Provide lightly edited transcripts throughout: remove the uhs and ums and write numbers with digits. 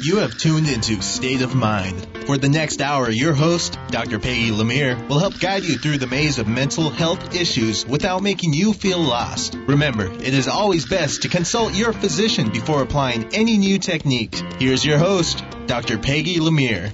You have tuned into State of Mind. For the next hour, your host, Dr. Peggy Lemire, will help guide you through the maze of mental health issues without making you feel lost. Remember, it is always best to consult your physician before applying any new techniques. Here's your host, Dr. Peggy Lemire.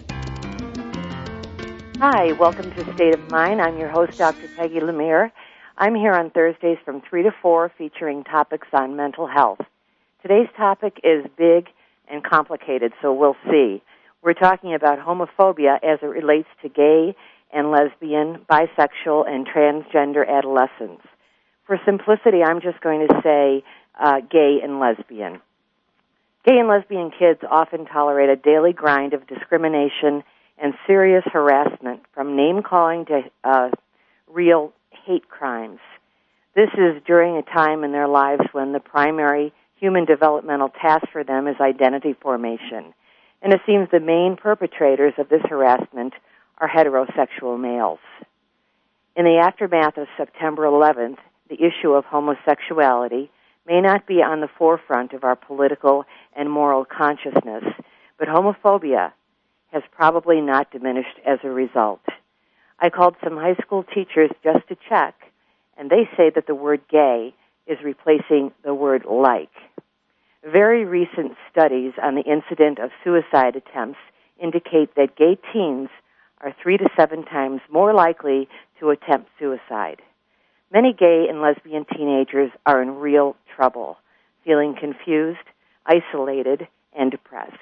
Hi, welcome to State of Mind. I'm your host, Dr. Peggy Lemire. I'm here on Thursdays from 3 to 4 featuring topics on mental health. Today's topic is big and complicated, so we'll see. We're talking about homophobia as it relates to gay and lesbian, bisexual, and transgender adolescents. For simplicity, I'm just going to say gay and lesbian. Gay and lesbian kids often tolerate a daily grind of discrimination and serious harassment, from name-calling to real hate crimes. This is during a time in their lives when the primary human developmental task for them is identity formation. And it seems the main perpetrators of this harassment are heterosexual males. In the aftermath of September 11th, the issue of homosexuality may not be on the forefront of our political and moral consciousness, but homophobia has probably not diminished as a result. I called some high school teachers just to check, and they say that the word gay is replacing the word like. Very recent studies on the incident of suicide attempts indicate that gay teens are 3 to 7 times more likely to attempt suicide. Many gay and lesbian teenagers are in real trouble, feeling confused, isolated, and depressed.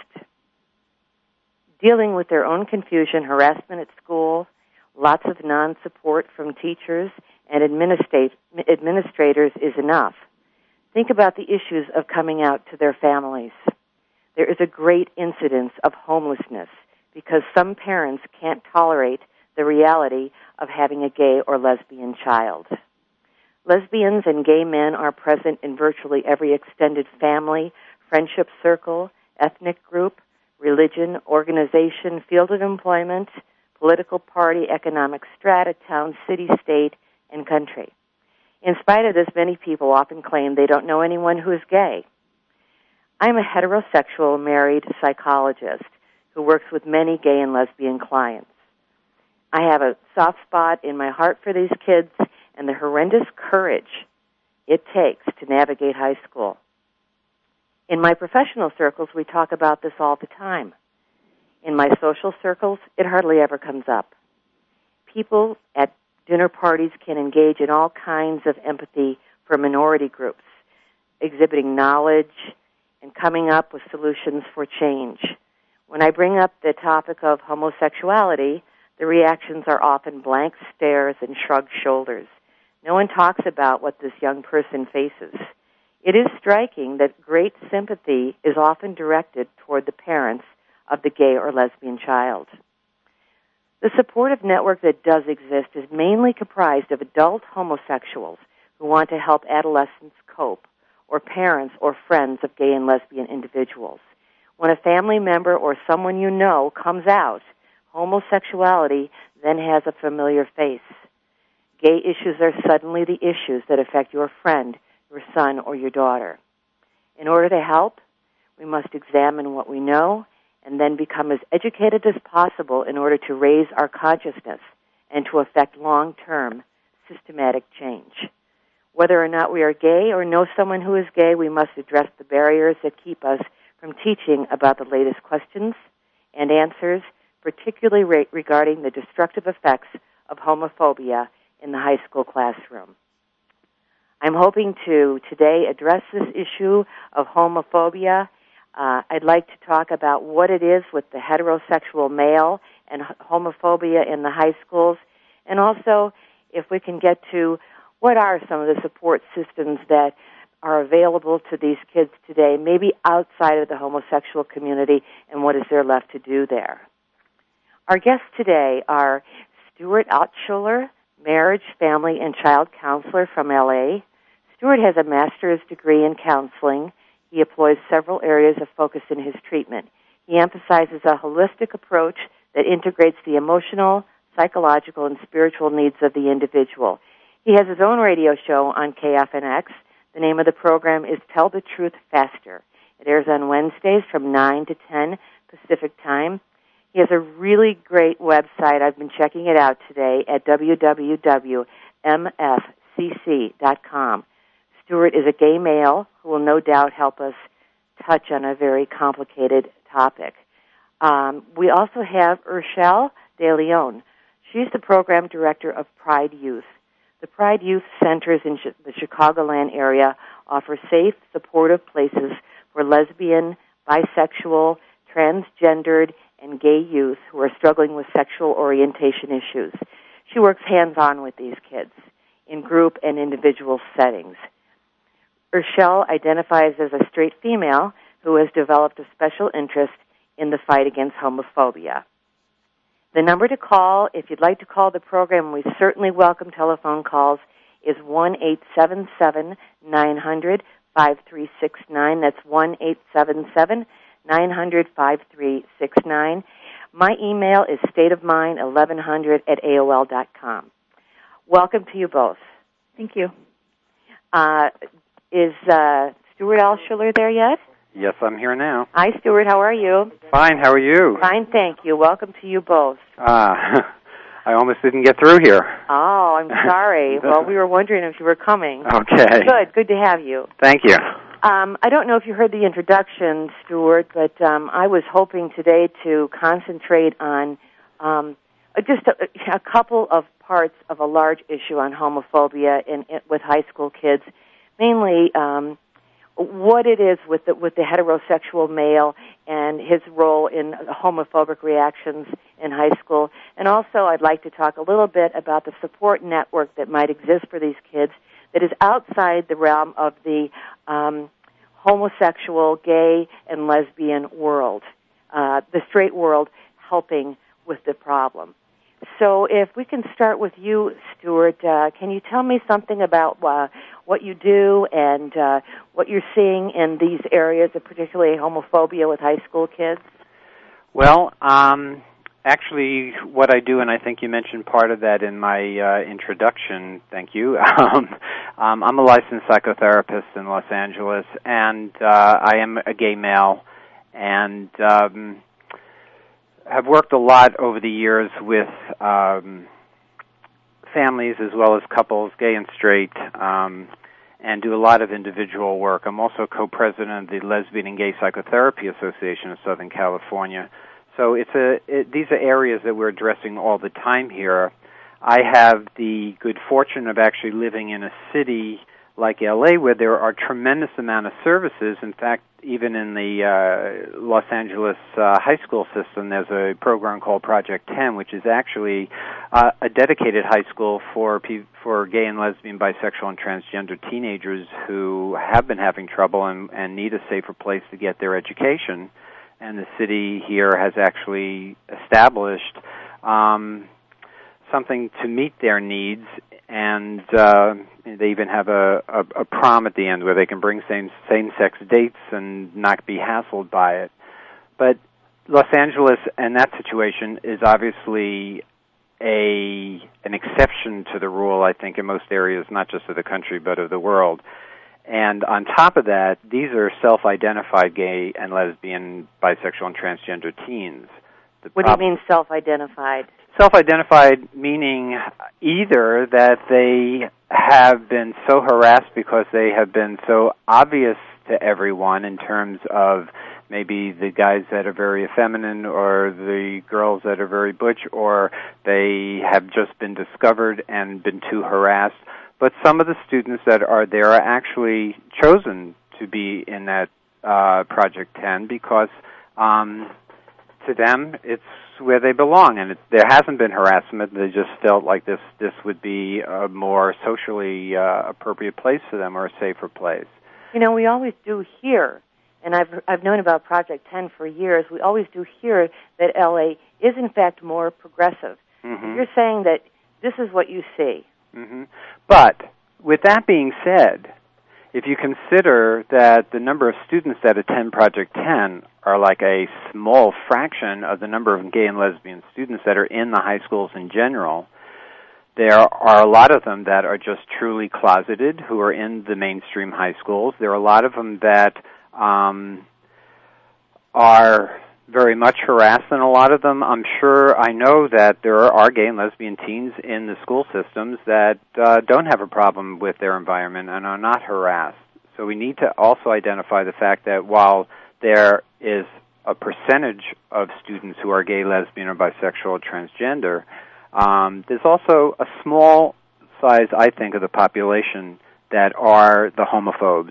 Dealing with their own confusion, harassment at school, lots of non-support from teachers and administrators is enough. Think about the issues of coming out to their families. There is a great incidence of homelessness because some parents can't tolerate the reality of having a gay or lesbian child. Lesbians and gay men are present in virtually every extended family, friendship circle, ethnic group, religion, organization, field of employment, political party, economic strata, town, city, state, and country. In spite of this, many people often claim they don't know anyone who is gay. I'm a heterosexual married psychologist who works with many gay and lesbian clients. I have a soft spot in my heart for these kids and the horrendous courage it takes to navigate high school. In my professional circles, we talk about this all the time. In my social circles, it hardly ever comes up. People at dinner parties can engage in all kinds of empathy for minority groups, exhibiting knowledge and coming up with solutions for change. When I bring up the topic of homosexuality, the reactions are often blank stares and shrugged shoulders. No one talks about what this young person faces. It is striking that great sympathy is often directed toward the parents of the gay or lesbian child. The supportive network that does exist is mainly comprised of adult homosexuals who want to help adolescents cope, or parents or friends of gay and lesbian individuals. When a family member or someone you know comes out, homosexuality then has a familiar face. Gay issues are suddenly the issues that affect your friend, your son, or your daughter. In order to help, we must examine what we know and then become as educated as possible in order to raise our consciousness and to effect long-term systematic change. Whether or not we are gay or know someone who is gay, we must address the barriers that keep us from teaching about the latest questions and answers, particularly regarding the destructive effects of homophobia in the high school classroom. I'm hoping to today address this issue of homophobia. I'd like to talk about what it is with the heterosexual male and homophobia in the high schools, and also if we can get to what are some of the support systems that are available to these kids today, maybe outside of the homosexual community, and what is there left to do there. Our guests today are Stuart Altschuler, marriage, family, and child counselor from L.A. Stuart has a master's degree in counseling. He employs several areas of focus in his treatment. He emphasizes a holistic approach that integrates the emotional, psychological, and spiritual needs of the individual. He has his own radio show on KFNX. The name of the program is Tell the Truth Faster. It airs on Wednesdays from 9 to 10 Pacific Time. He has a really great website. I've been checking it out today at www.mfcc.com. Stuart is a gay male who will no doubt help us touch on a very complicated topic. We also have Urshel De Leon. She's the program director of Pride Youth. The Pride Youth Centers in the Chicagoland area offer safe, supportive places for lesbian, bisexual, transgendered, and gay youth who are struggling with sexual orientation issues. She works hands-on with these kids in group and individual settings. Urshel identifies as a straight female who has developed a special interest in the fight against homophobia. The number to call, if you'd like to call the program, we certainly welcome telephone calls, is 1-877-900-5369. That's 1-877-900-5369. My email is stateofmind1100@AOL.com. Welcome to you both. Thank you. Is Stuart Alschuler there yet? Yes, I'm here now. Hi, Stuart. How are you? Fine. How are you? Fine, thank you. Welcome to you both. I almost didn't get through here. Oh, I'm sorry. Well, we were wondering if you were coming. Okay. Good to have you. Thank you. I don't know if you heard the introduction, Stuart, but I was hoping today to concentrate on just a couple of parts of a large issue on homophobia with high school kids, mainly what it is with the heterosexual male and his role in homophobic reactions in high school. And also I'd like to talk a little bit about the support network that might exist for these kids that is outside the realm of the homosexual, gay, and lesbian world, the straight world helping with the problem. So if we can start with you, Stuart, can you tell me something about what you do and what you're seeing in these areas, of particularly homophobia with high school kids? Well, actually, what I do, and I think you mentioned part of that in my introduction, thank you. I'm a licensed psychotherapist in Los Angeles, and I am a gay male, and have worked a lot over the years with families as well as couples, gay and straight, and do a lot of individual work. I'm also co-president of the Lesbian and Gay Psychotherapy Association of Southern California. So these are areas that we're addressing all the time here. I have the good fortune of actually living in a city like LA where there are tremendous amount of services. In fact, even in the Los Angeles high school system, there's a program called Project 10, which is actually a dedicated high school for gay and lesbian, bisexual, and transgender teenagers who have been having trouble and need a safer place to get their education. And the city here has actually established something to meet their needs, and they even have a prom at the end where they can bring same-sex dates and not be hassled by it. But Los Angeles and that situation is obviously an exception to the rule, I think, in most areas, not just of the country but of the world. And on top of that, these are self-identified gay and lesbian, bisexual, and transgender teens. What do you mean self-identified? Self-identified meaning either that they have been so harassed because they have been so obvious to everyone in terms of maybe the guys that are very effeminate or the girls that are very butch, or they have just been discovered and been too harassed. But some of the students that are there are actually chosen to be in that Project 10 because to them it's where they belong, and there hasn't been harassment. They just felt like this would be a more socially appropriate place for them, or a safer place. You know, we always do hear, and I've known about Project 10 for years, we always do hear that LA is in fact more progressive. Mm-hmm. You're saying that this is what you see. Mm-hmm. But with that being said, if you consider that the number of students that attend Project 10 are like a small fraction of the number of gay and lesbian students that are in the high schools in general, there are a lot of them that are just truly closeted who are in the mainstream high schools. There are a lot of them that are very much harassed, and a lot of them, I know that there are gay and lesbian teens in the school systems that don't have a problem with their environment and are not harassed. So we need to also identify the fact that while there is a percentage of students who are gay, lesbian, or bisexual or transgender, there's also a small size, I think, of the population that are the homophobes.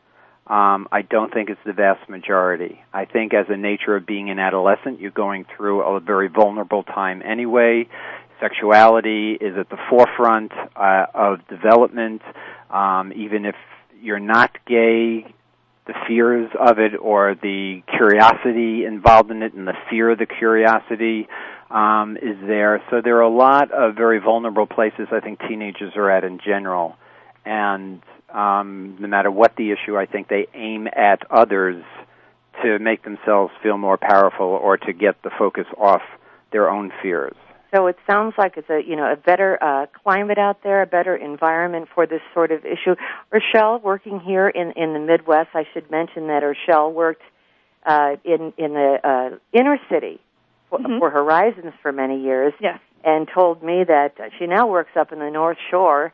I don't think it's the vast majority. I think as a nature of being an adolescent, you're going through a very vulnerable time anyway. Sexuality is at the forefront of development. Even if you're not gay, the fears of it or the curiosity involved in it and the fear of the curiosity is there. So there are a lot of very vulnerable places I think teenagers are at in general. And no matter what the issue, I think they aim at others to make themselves feel more powerful or to get the focus off their own fears. So it sounds like it's a better climate out there, a better environment for this sort of issue. Rochelle, working here in the Midwest, I should mention that Rochelle worked in the inner city for Horizons for many years, yes, and told me that she now works up in the North Shore,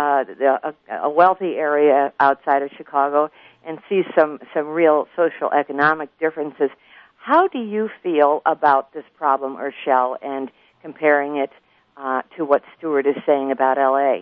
a wealthy area outside of Chicago, and sees some real social economic differences. How do you feel about this problem, Rochelle, and comparing it to what Stuart is saying about L.A.?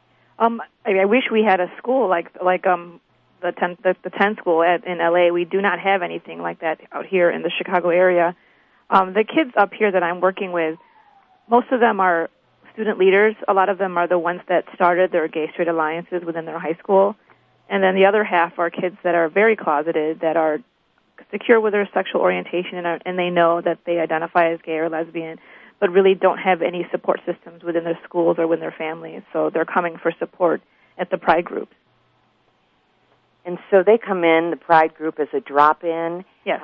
I wish we had a school like the 10 school in L.A. We do not have anything like that out here in the Chicago area. The kids up here that I'm working with, most of them are student leaders. A lot of them are the ones that started their gay-straight alliances within their high school. And then the other half are kids that are very closeted, that are secure with their sexual orientation, and they know that they identify as gay or lesbian, but really don't have any support systems within their schools or within their families. So they're coming for support at the Pride groups. And so they come in, the Pride group, as a drop-in yes.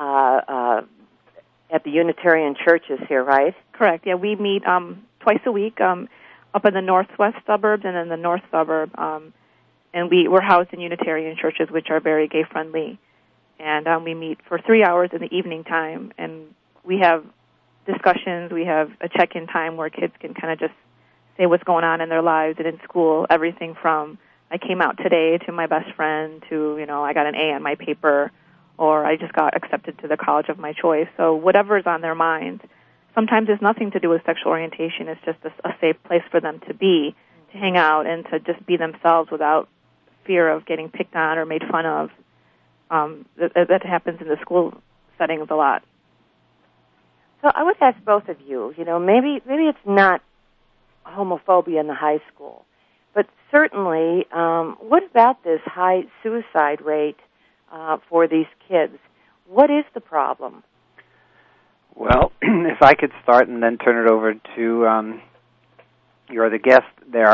At the Unitarian churches here, right? Correct. Yeah, we meet twice a week up in the northwest suburbs and in the north suburb, and we're housed in Unitarian churches, which are very gay-friendly. And we meet for 3 hours in the evening time, and we have discussions. We have a check-in time where kids can kind of just say what's going on in their lives and in school, everything from I came out today to my best friend to, I got an A on my paper, or I just got accepted to the college of my choice. So whatever is on their minds. Sometimes it's nothing to do with sexual orientation. It's just a safe place for them to be, to hang out, and to just be themselves without fear of getting picked on or made fun of. That happens in the school settings a lot. So I would ask both of you, maybe it's not homophobia in the high school, but certainly what about this high suicide rate for these kids? What is the problem? Well, if I could start and then turn it over to your other guest there.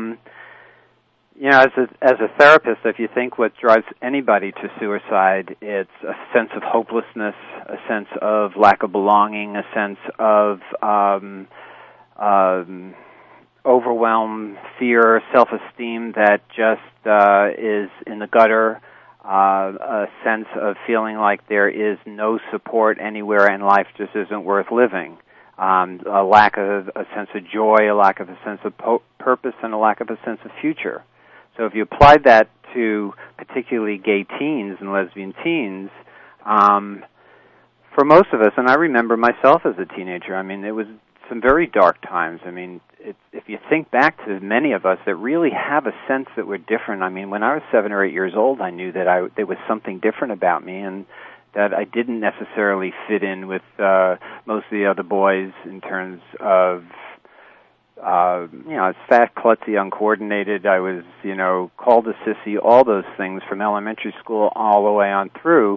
As a therapist, if you think what drives anybody to suicide, it's a sense of hopelessness, a sense of lack of belonging, a sense of overwhelm, fear, self-esteem that just is in the gutter, a sense of feeling like there is no support anywhere and life just isn't worth living, a lack of a sense of joy, a lack of a sense of purpose, and a lack of a sense of future. So if you applied that to particularly gay teens and lesbian teens, for most of us, and I remember myself as a teenager, it was some very dark times. If you think back to many of us that really have a sense that we're different. When I was 7 or 8 years old, I knew that there was something different about me and that I didn't necessarily fit in with most of the other boys in terms of, I was fat, klutzy, uncoordinated. I was, called a sissy, all those things from elementary school all the way on through.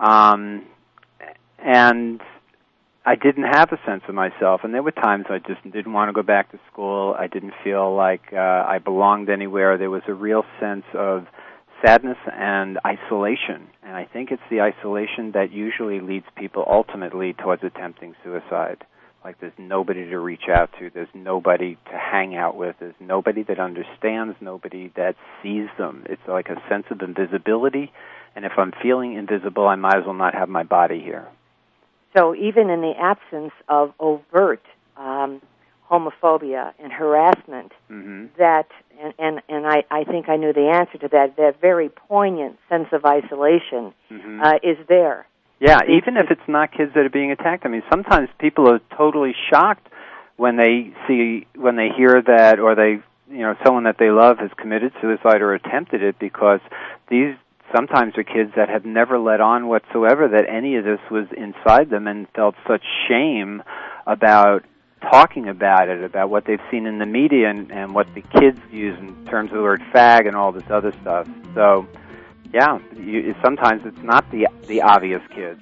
And I didn't have a sense of myself, and there were times I just didn't want to go back to school. I didn't feel like I belonged anywhere. There was a real sense of sadness and isolation, and I think it's the isolation that usually leads people ultimately towards attempting suicide. Like there's nobody to reach out to, there's nobody to hang out with, there's nobody that understands, nobody that sees them. It's like a sense of invisibility, and if I'm feeling invisible, I might as well not have my body here. So even in the absence of overt homophobia and harassment, that and I think I knew the answer to that very poignant sense of isolation is there. Yeah, even if it's not kids that are being attacked. I mean, sometimes people are totally shocked when they hear that, or someone that they love has committed suicide or attempted it, because these sometimes are kids that have never let on whatsoever that any of this was inside them, and felt such shame about talking about it, about what they've seen in the media and what the kids use in terms of the word fag and all this other stuff. So, yeah, sometimes it's not the obvious kids.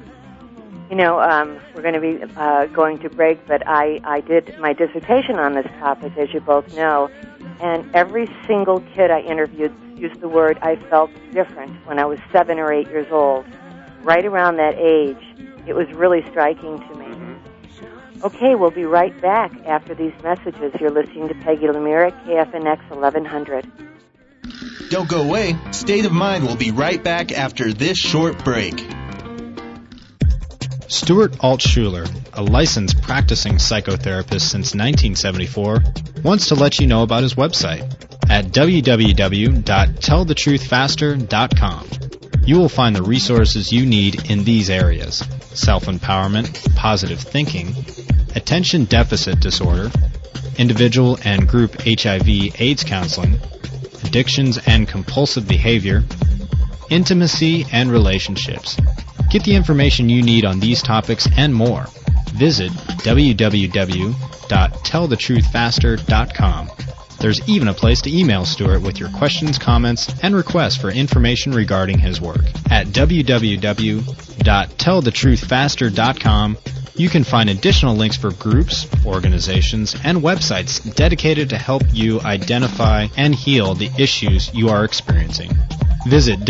We're going to be going to break, but I did my dissertation on this topic, as you both know, and every single kid I interviewed used the word "I felt different" when I was 7 or 8 years old. Right around that age, it was really striking to me. Okay, we'll be right back after these messages. You're listening to Peggy Lemire at KFNX 1100. Don't go away. State of Mind will be right back after this short break. Stuart Altshuler, a licensed practicing psychotherapist since 1974, wants to let you know about his website at www.tellthetruthfaster.com. You will find the resources you need in these areas: self-empowerment, positive thinking, attention deficit disorder, individual and group HIV/AIDS counseling, addictions and compulsive behavior, intimacy and relationships. Get the information you need on these topics and more. Visit www.tellthetruthfaster.com. There's even a place to email Stuart with your questions, comments, and requests for information regarding his work. At www.tellthetruthfaster.com, you can find additional links for groups, organizations, and websites dedicated to help you identify and heal the issues you are experiencing. Visit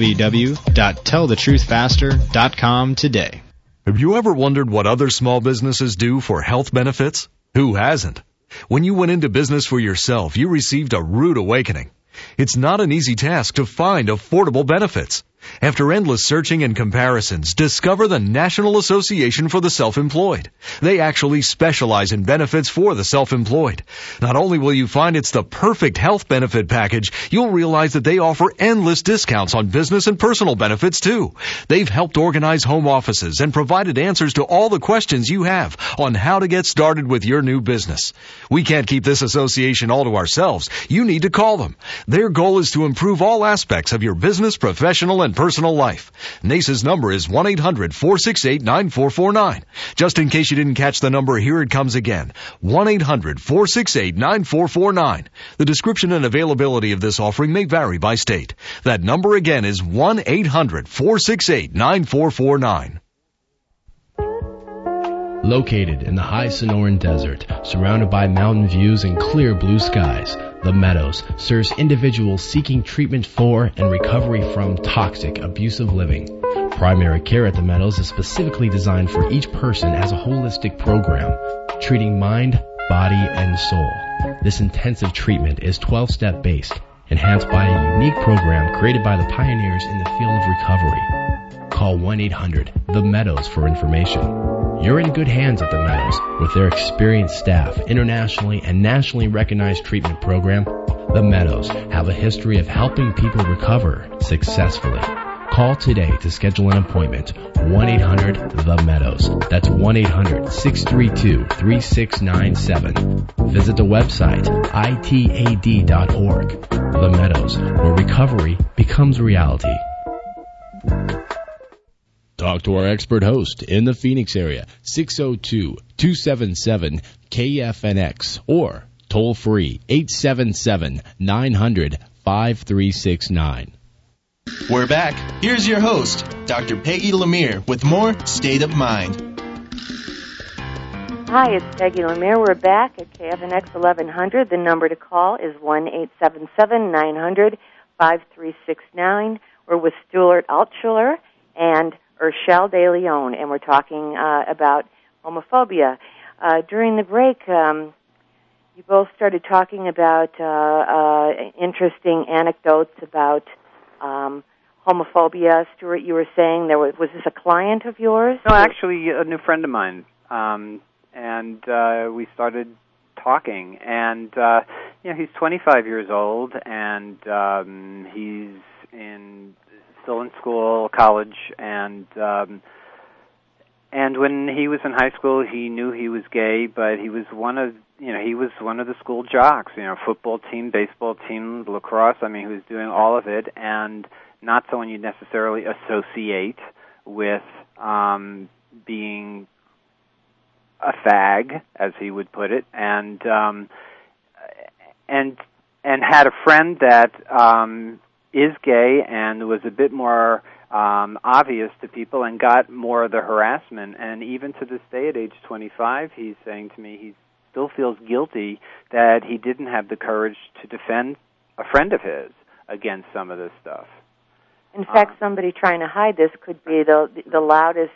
www.tellthetruthfaster.com today. Have you ever wondered what other small businesses do for health benefits? Who hasn't? When you went into business for yourself, you received a rude awakening. It's not an easy task to find affordable benefits. After endless searching and comparisons, discover the National Association for the Self-Employed. They actually specialize in benefits for the self-employed. Not only will you find it's the perfect health benefit package, you'll realize that they offer endless discounts on business and personal benefits too. They've helped organize home offices and provided answers to all the questions you have on how to get started with your new business. We can't keep this association all to ourselves. You need to call them. Their goal is to improve all aspects of your business, professional, and personal life. NACE's number is 1-800-468-9449. Just in case you didn't catch the number, here it comes again. 1-800-468-9449. The description and availability of this offering may vary by state. That number again is 1-800-468-9449. Located in the high Sonoran Desert, surrounded by mountain views and clear blue skies, The Meadows serves individuals seeking treatment for and recovery from toxic, abusive living. Primary care at The Meadows is specifically designed for each person as a holistic program, treating mind, body, and soul. This intensive treatment is 12-step based, enhanced by a unique program created by the pioneers in the field of recovery. Call 1-800-THE-MEADOWS for information. You're in good hands at The Meadows. With their experienced staff, internationally and nationally recognized treatment program, The Meadows have a history of helping people recover successfully. Call today to schedule an appointment. 1-800-THE-MEADOWS. That's 1-800-632-3697. Visit the website, itad.org. The Meadows, where recovery becomes reality. Talk to our expert host in the Phoenix area, 602-277-KFNX, or toll free, 877-900-5369. We're back. Here's your host, Dr. Peggy Lemire, with more State of Mind. Hi, it's Peggy Lemire. We're back at KFNX 1100. The number to call is 1-877-900-5369. We're with Stuart Altshuler and Urshel De Leon, and we're talking about homophobia. During the break, you both started talking about interesting anecdotes about homophobia. Stuart, you were saying was this a client of yours? No, actually, a new friend of mine. And we started talking. And, he's 25 years old, and he's still in school, college, and when he was in high school, he knew he was gay, but he was one of the school jocks, football team, baseball team, lacrosse. I mean, he was doing all of it, and not someone you necessarily associate with being a fag, as he would put it, and had a friend that is gay and was a bit more obvious to people and got more of the harassment. And even to this day, at age 25, he's saying to me he still feels guilty that he didn't have the courage to defend a friend of his against some of this stuff. In fact, somebody trying to hide this could be the loudest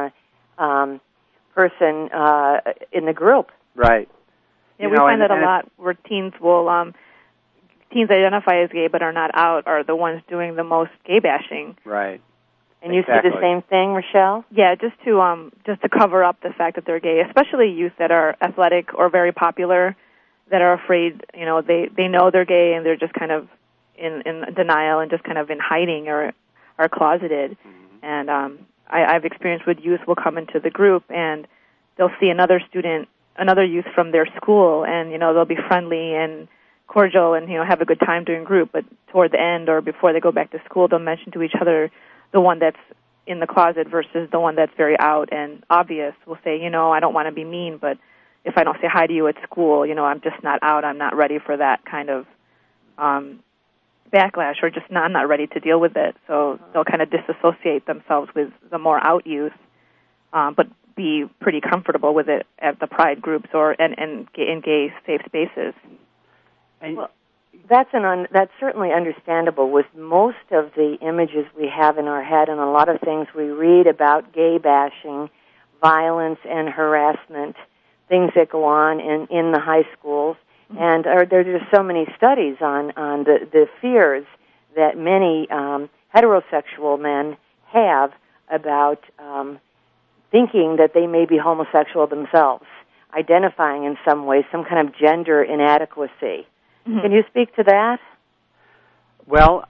person in the group. Right. Yeah, we find that a lot where teens identify as gay but are not out are the ones doing the most gay bashing. Right. And you see the same thing, Rochelle? Yeah, just to cover up the fact that they're gay, especially youth that are athletic or very popular, that are afraid, they know they're gay and they're just kind of in denial and just kind of in hiding or are closeted. Mm-hmm. And I've experienced with youth will come into the group and they'll see another youth from their school, and they'll be friendly and cordial and have a good time during group, but toward the end or before they go back to school, they'll mention to each other the one that's in the closet versus the one that's very out and obvious. Will say, I don't want to be mean, but if I don't say hi to you at school, I'm just not out. I'm not ready for that kind of backlash, or just I'm not ready to deal with it. So they'll kind of disassociate themselves with the more out youth, but be pretty comfortable with it at the pride groups or and in gay safe spaces. Well, that's certainly understandable with most of the images we have in our head and a lot of things we read about gay bashing, violence and harassment, things that go on in the high schools. Mm-hmm. And there are just so many studies on the fears that many heterosexual men have about thinking that they may be homosexual themselves, identifying in some way some kind of gender inadequacy. Mm-hmm. Can you speak to that? Well,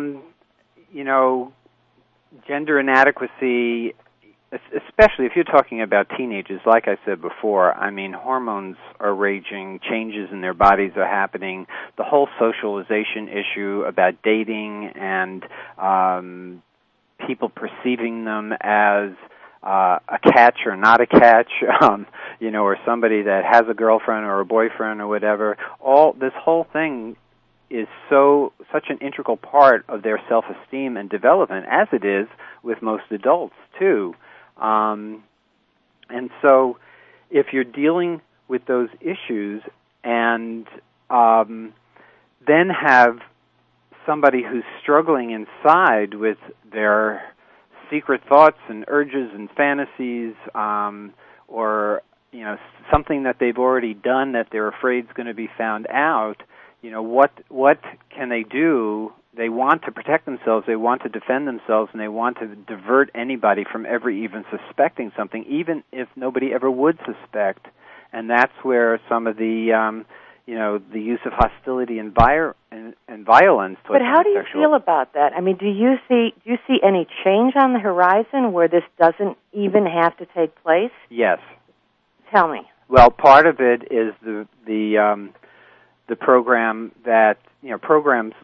gender inadequacy, especially if you're talking about teenagers, like I said before, I mean, hormones are raging, changes in their bodies are happening, the whole socialization issue about dating and people perceiving them as a catch or not a catch, or somebody that has a girlfriend or a boyfriend or whatever. This whole thing is such an integral part of their self-esteem and development, as it is with most adults too. And so, if you're dealing with those issues and then have somebody who's struggling inside with their secret thoughts and urges and fantasies, or something that they've already done that they're afraid is going to be found out, what can they do? They want to protect themselves, they want to defend themselves, and they want to divert anybody from ever even suspecting something, even if nobody ever would suspect. And that's where some of the the use of hostility and violence. But how do you feel about that? I mean, do you see any change on the horizon where this doesn't even have to take place? Yes. Tell me. Well, part of it is the program that programs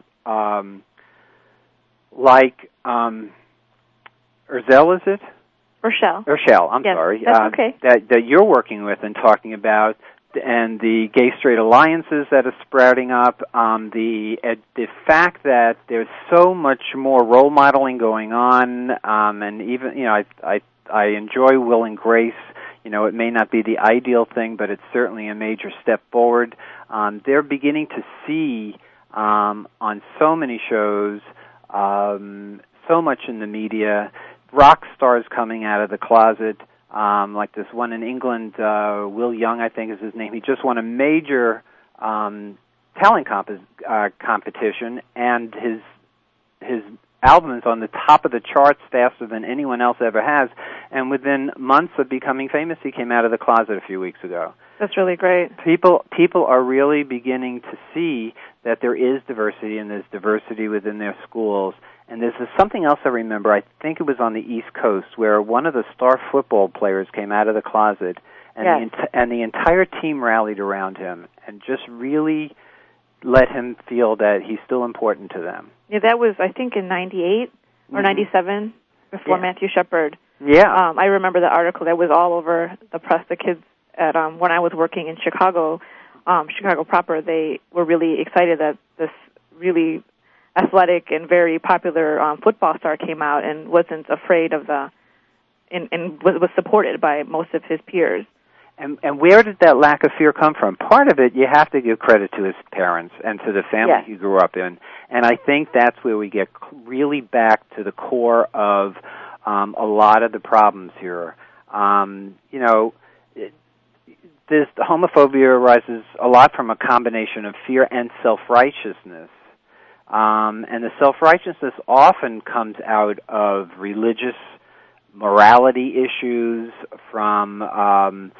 like Urzell, is it? Rochelle. I'm yes, sorry. That's okay. That you're working with and talking about, and the gay-straight alliances that are sprouting up, the fact that there's so much more role modeling going on, and even I enjoy Will and Grace. It may not be the ideal thing, but it's certainly a major step forward. They're beginning to see on so many shows, so much in the media, rock stars coming out of the closet. Like this one in England, Will Young, I think is his name. He just won a major talent competition, and his album is on the top of the charts faster than anyone else ever has. And within months of becoming famous, he came out of the closet a few weeks ago. That's really great. People are really beginning to see that there is diversity, and there's diversity within their schools. And there's something else I remember. I think it was on the East Coast, where one of the star football players came out of the closet, and the entire team rallied around him and just really let him feel that he's still important to them. Yeah, that was, I think, in 98 or 97, before Matthew Shepard. Yeah. I remember the article that was all over the press. The kids at when I was working in Chicago proper, they were really excited that this really athletic and very popular football star came out and wasn't afraid of and was supported by most of his peers. And where did that lack of fear come from? Part of it, you have to give credit to his parents and to the family he grew up in. And I think that's where we get really back to the core of a lot of the problems here. This homophobia arises a lot from a combination of fear and self-righteousness. And the self-righteousness often comes out of religious morality issues, from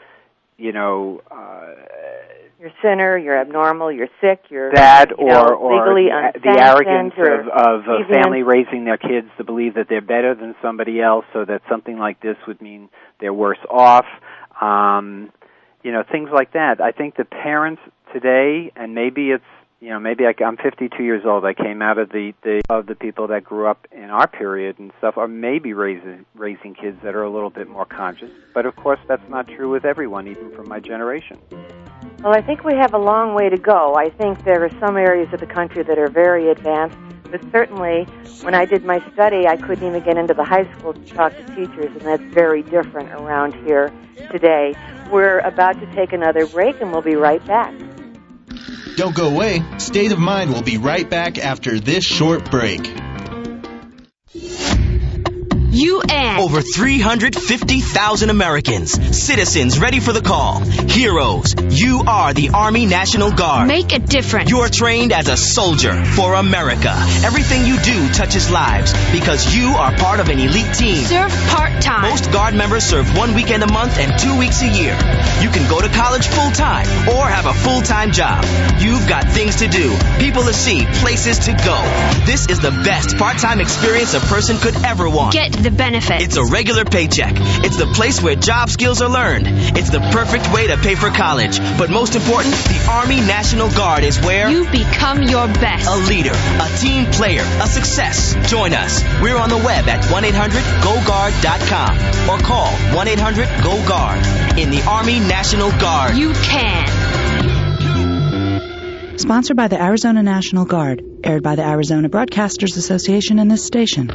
you're a sinner, you're abnormal, you're sick, you're that, or legally the arrogance of a family raising their kids to believe that they're better than somebody else, so that something like this would mean they're worse off. Things like that. I think the parents today, and maybe it's I'm 52 years old. I came out of the people that grew up in our period and stuff, are maybe raising kids that are a little bit more conscious. But of course, that's not true with everyone, even from my generation. Well, I think we have a long way to go. I think there are some areas of the country that are very advanced, but certainly when I did my study, I couldn't even get into the high school to talk to teachers, and that's very different around here today. We're about to take another break, and we'll be right back. Don't go away. State of Mind will be right back after this short break. UN. Over 350,000 Americans, citizens ready for the call. Heroes, you are the Army National Guard. Make a difference. You're trained as a soldier for America. Everything you do touches lives because you are part of an elite team. Serve part-time. Most Guard members serve 1 weekend a month and 2 weeks a year. You can go to college full-time or have a full-time job. You've got things to do, people to see, places to go. This is the best part-time experience a person could ever want. Get the benefits. It's a regular paycheck. It's the place where job skills are learned. It's the perfect way to pay for college. But most important, the Army National Guard is where you become your best. A leader, a team player, a success. Join us. We're on the web at 1-800-GO-GUARD.com or call 1-800-GO-GUARD. In the Army National Guard, you can. Sponsored by the Arizona National Guard. Aired by the Arizona Broadcasters Association and this station.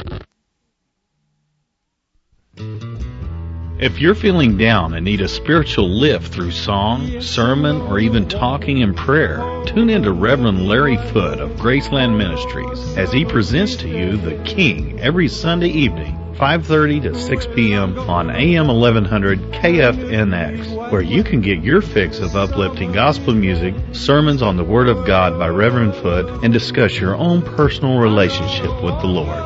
If you're feeling down and need a spiritual lift through song, sermon, or even talking and prayer, tune in to Reverend Larry Foote of Graceland Ministries as he presents to you The King every Sunday evening, 5:30 to 6 p.m. on AM 1100 KFNX, where you can get your fix of uplifting gospel music, sermons on the Word of God by Reverend Foote, and discuss your own personal relationship with the Lord.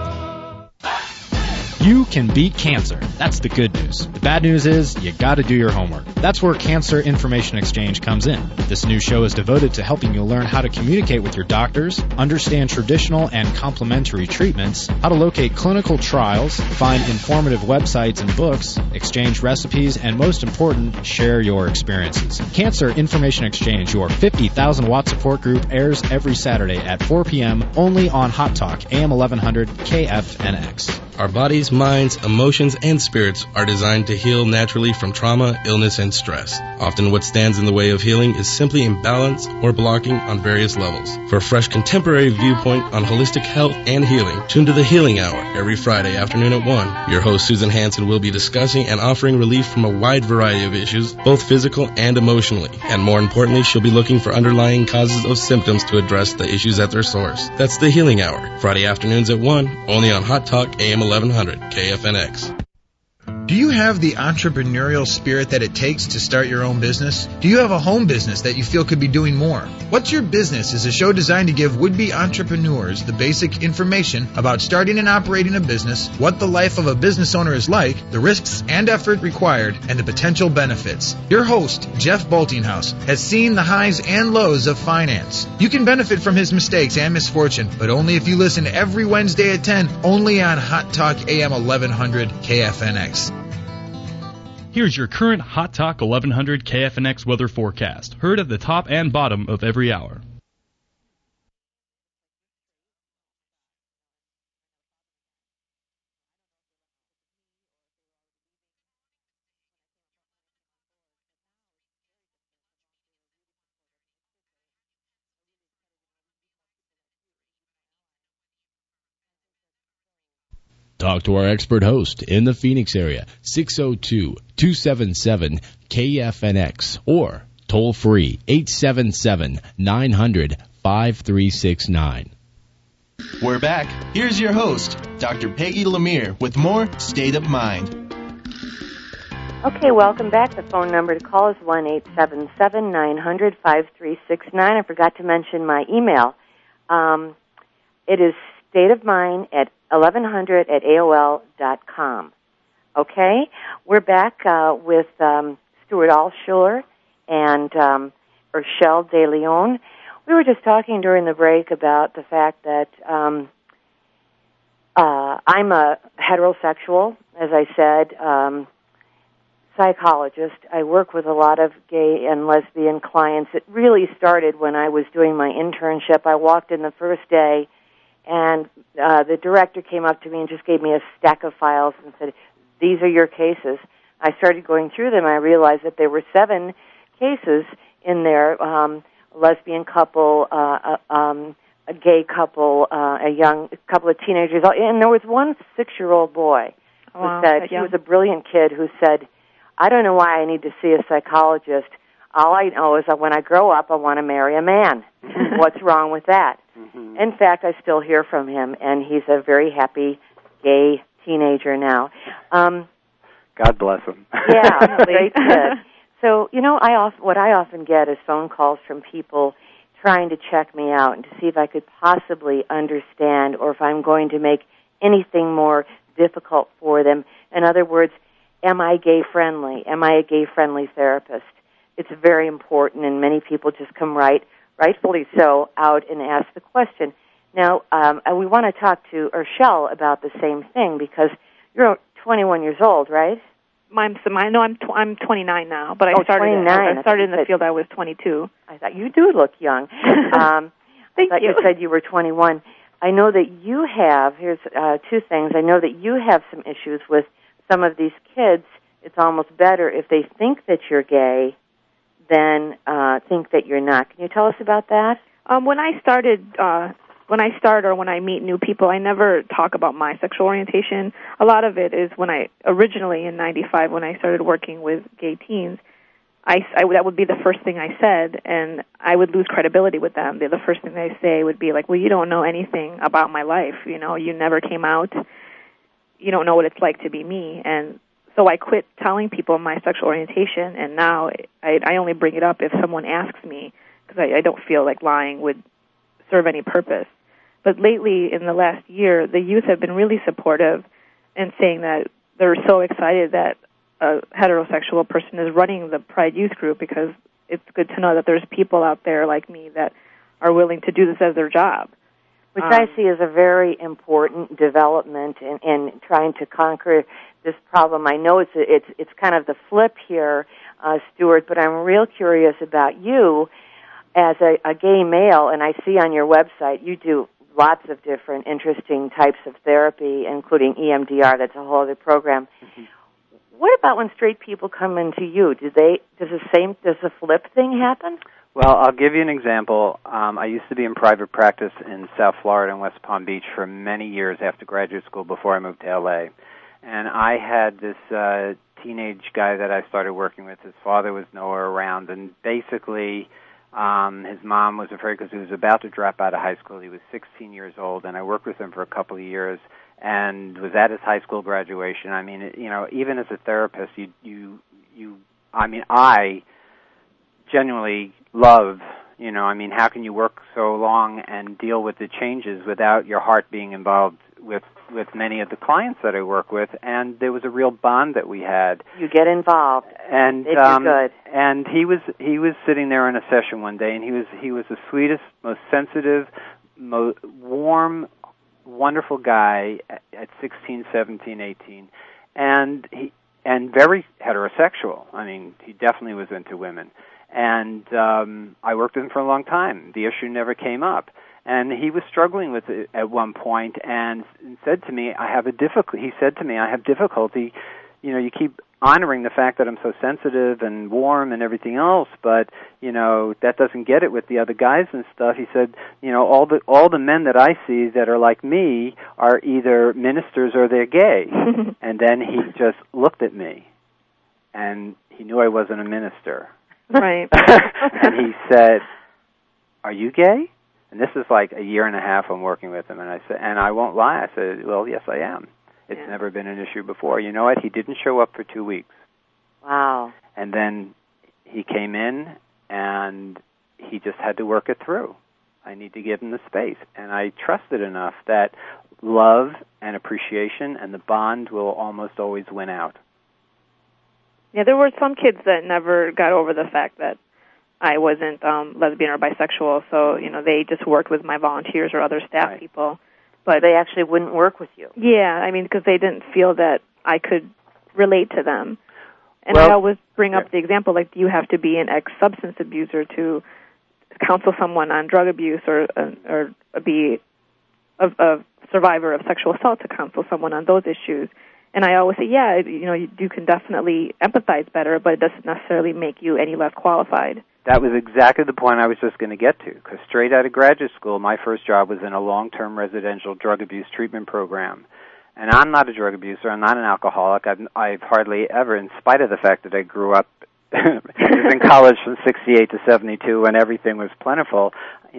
You can beat cancer. That's the good news. The bad news is you gotta do your homework. That's where Cancer Information Exchange comes in. This new show is devoted to helping you learn how to communicate with your doctors, understand traditional and complementary treatments, how to locate clinical trials, find informative websites and books, exchange recipes, and most important, share your experiences. Cancer Information Exchange, your 50,000 watt support group, airs every Saturday at 4 p.m. only on Hot Talk, AM 1100 KFNX. Our bodies, minds, emotions, and spirits are designed to heal naturally from trauma, illness, and stress. Often what stands in the way of healing is simply imbalance or blocking on various levels. For a fresh contemporary viewpoint on holistic health and healing, tune to The Healing Hour every Friday afternoon at 1. Your host, Susan Hansen, will be discussing and offering relief from a wide variety of issues, both physical and emotionally. And more importantly, she'll be looking for underlying causes of symptoms to address the issues at their source. That's The Healing Hour, Friday afternoons at 1, only on Hot Talk AM 1100 KFNX. Do you have the entrepreneurial spirit that it takes to start your own business? Do you have a home business that you feel could be doing more? What's Your Business is a show designed to give would-be entrepreneurs the basic information about starting and operating a business, what the life of a business owner is like, the risks and effort required, and the potential benefits. Your host, Jeff Boltinghouse, has seen the highs and lows of finance. You can benefit from his mistakes and misfortune, but only if you listen every Wednesday at 10, only on Hot Talk AM 1100 KFNX. Here's your current Hot Talk 1100 KFNX weather forecast, heard at the top and bottom of every hour. Talk to our expert host in the Phoenix area, 602-277-KFNX, or toll free, 877-900-5369. We're back. Here's your host, Dr. Peggy Lemire, with more State of Mind. Okay, welcome back. The phone number to call is 1-877-900-5369. I forgot to mention my email. It is stateofmind@1100@AOL.com. Okay? We're back with Stuart Altshuler and Urshel De Leon. We were just talking during the break about the fact that I'm a heterosexual, as I said, psychologist. I work with a lot of gay and lesbian clients. It really started when I was doing my internship. I walked in the first day, and the director came up to me and just gave me a stack of files and said, "These are your cases." I started going through them. I realized that there were 7 cases in there, a lesbian couple, a gay couple, a young couple of teenagers, and there was one 6-year-old boy who said, he was a brilliant kid who said, "I don't know why I need to see a psychologist. All I know is that when I grow up, I want to marry a man. What's wrong with that?" Mm-hmm. In fact, I still hear from him, and he's a very happy gay teenager now. God bless him. Yeah, great kid. So, what I often get is phone calls from people trying to check me out and to see if I could possibly understand or if I'm going to make anything more difficult for them. In other words, am I gay-friendly? Am I a gay-friendly therapist? It's very important, and many people just come rightfully so, out and ask the question. Now, we want to talk to Urshel about the same thing because you're 21 years old, right? I'm 29 now, but I started in the field I was 22. I thought you do look young. Thank you. You said you were 21. I know that you have, here's 2 things. I know that you have some issues with some of these kids. It's almost better if they think that you're gay than think that you're not. Can you tell us about that? When I meet new people, I never talk about my sexual orientation. A lot of it is when originally in 95, when I started working with gay teens, that would be the first thing I said, and I would lose credibility with them. The first thing they say would be like, "Well, you don't know anything about my life. You never came out. You don't know what it's like to be me." And so I quit telling people my sexual orientation, and now I only bring it up if someone asks me, because I don't feel like lying would serve any purpose. But lately, in the last year, the youth have been really supportive and saying that they're so excited that a heterosexual person is running the Pride Youth Group, because it's good to know that there's people out there like me that are willing to do this as their job. Which I see as a very important development in trying to conquer this problem. I know it's kind of the flip here, Stuart, but I'm real curious about you as a gay male, and I see on your website you do lots of different interesting types of therapy, including EMDR. That's a whole other program. Mm-hmm. What about when straight people come into you? Does the flip thing happen? Well, I'll give you an example. I used to be in private practice in South Florida and West Palm Beach for many years after graduate school before I moved to L.A. And I had this teenage guy that I started working with. His father was nowhere around, and basically his mom was afraid because he was about to drop out of high school. He was 16 years old, and I worked with him for a couple of years. and was at his high school graduation. I mean, even as a therapist, I genuinely love, how can you work so long and deal with the changes without your heart being involved with many of the clients that I work with? And there was a real bond that we had. You get involved, and if you're good. And he was sitting there in a session one day, and he was the sweetest, most sensitive, warm, wonderful guy at 16, 17, 18, and very heterosexual. I mean, he definitely was into women. And I worked with him for a long time. The issue never came up. And he was struggling with it at one point and said to me, he said to me, I have difficulty, you keep honoring the fact that I'm so sensitive and warm and everything else, but, that doesn't get it with the other guys and stuff. He said, all the men that I see that are like me are either ministers or they're gay. And then he just looked at me, and he knew I wasn't a minister. Right. And he said, "Are you gay?" And this is like a year and a half I'm working with him, and I said, and I won't lie, I said, "Well, yes, I am. It's never been an issue before." You know what? He didn't show up for 2 weeks. Wow. And then he came in, and he just had to work it through. I need to give him the space. And I trusted enough that love and appreciation and the bond will almost always win out. Yeah, there were some kids that never got over the fact that I wasn't lesbian or bisexual, so, they just worked with my volunteers or other staff people. But they actually wouldn't work with you. Yeah, I mean, because they didn't feel that I could relate to them. And I always bring up the example, like, do you have to be an ex-substance abuser to counsel someone on drug abuse or be a survivor of sexual assault to counsel someone on those issues? And I always say, you can definitely empathize better, but it doesn't necessarily make you any less qualified. That was exactly the point I was just going to get to, because straight out of graduate school, my first job was in a long-term residential drug abuse treatment program. And I'm not a drug abuser. I'm not an alcoholic. I've hardly ever, in spite of the fact that I grew up I was in college from 68 to 72 when everything was plentiful,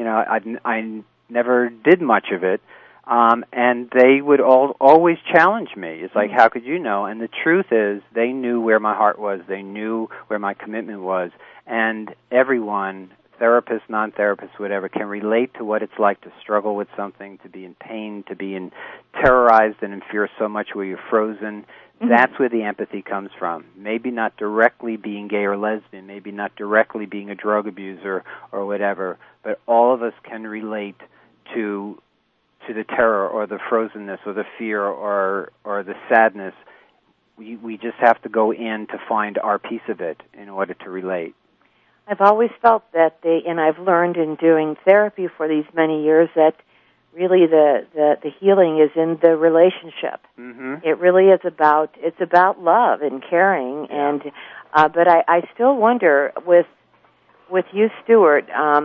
I never did much of it. And they would always challenge me. It's like, how could you know? And the truth is, they knew where my heart was. They knew where my commitment was. And everyone, therapists, non-therapists, whatever, can relate to what it's like to struggle with something, to be in pain, to be terrorized and in fear so much where you're frozen. Mm-hmm. That's where the empathy comes from. Maybe not directly being gay or lesbian, maybe not directly being a drug abuser or whatever, but all of us can relate to the terror or the frozenness or the fear or the sadness. We just have to go in to find our piece of it in order to relate. I've always felt that and I've learned in doing therapy for these many years that really the healing is in the relationship. Mm-hmm. It really is about love and caring, and but I still wonder with you, Stuart,